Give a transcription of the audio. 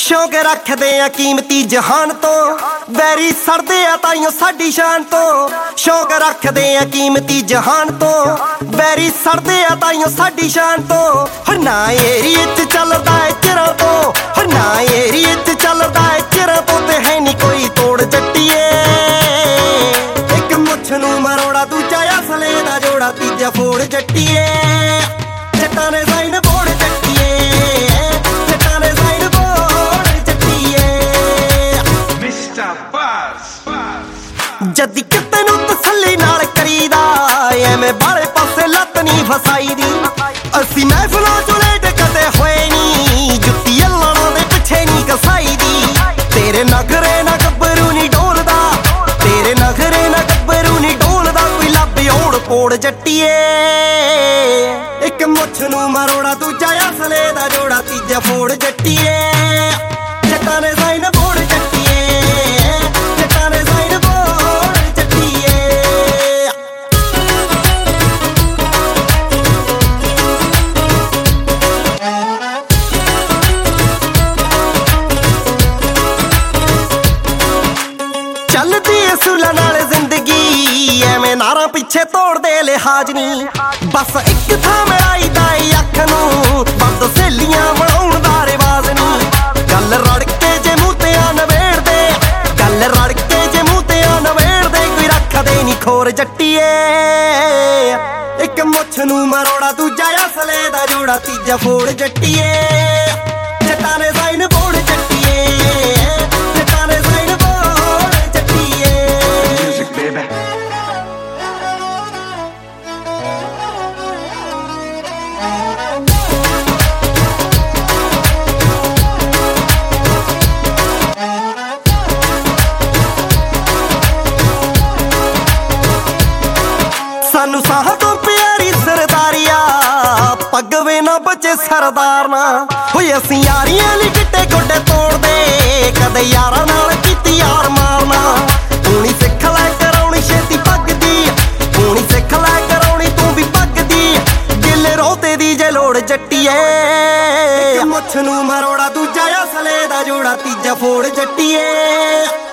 शौक रखदे आ कीमती जहान तो वैरी सड़दे आ ताइयों साडी शान तो। शौक रखदे आ कीमती जहान तो वैरी सड़दे आ ताइयों साडी शान तो। ना एरिए च चलदा है चिरां तो, ना एरिए च चलदा है चिरां तो, ते है नी कोई तोड़ जट्टिए। एक मुछ नूं मरोड़ा दूजा असले दा जोड़ा, तीजा फोड़ जट्टिए। जट्टां ने साइन बोड़ जट्टिए, जट्टां ने साइन बोड़ जट्टिए। मिस्टर बस जदी किते नूं तसल्ली नाल करीदा, एवें बाले पासे लत नी फसाई दी। असी महफिलों चों लेट कदे होए नी, जुत्ती अल्लां दे पिछे नी कसाई दी। तेरे नखरे ना गब्बरू नी डोलदा, तेरे नखरे ना गब्बरू नी डोलदा, कोई लब्बे ओड़ पोड़ जट्टिए। एक मुछ नूं मरोड़ा दूजा असले दा जोड़ा, तीजा फोड़ जट्टिए। जट्टां ने साइन बोड़ जट्टिए, जट्टां ने साइन बोड़ जट्टिए। चलदी असूलां नाल जिंदगी, एवें नारां पिछे तोड़ दे लिहाज नी। बस एक थां मिलाई दा अख नूं, बंद सहेलियां बनाउण दा रिवाज नी। गल रड़के जे मूंह ते आ नवेड़ दे, गल रड़के जे मूंह ते आ नवेड़ दे, कोई रखदे नी खोर जट्टिए। एक मुछ नूं मरोड़ा दूजा असले दा जोड़ा, तीजा फोड़ जट्टिए। जट्टां ने साइन बोड़ जट्टिए, जट्टां ने साइन बोड़ जट्टिए। म्यूजिक बेबी सानू साह तो प्यारी सरदारिया, पग वे ना बचे सरदार ना। होए असीं यारियां ली गिट्टे गोडे तोड़ दे, कदे यारां नाल कीती यार मारना। तूं सिख लै कराउणी छेती पग दी, तूं सिख लै कराउणी तूं भी पग दी। गिल रोते दी जे लोड़ जट्टिए। एक मुछ नूं मरोड़ा दूजा असले दा जोड़ा, तीजा फोड़ जट्टिए।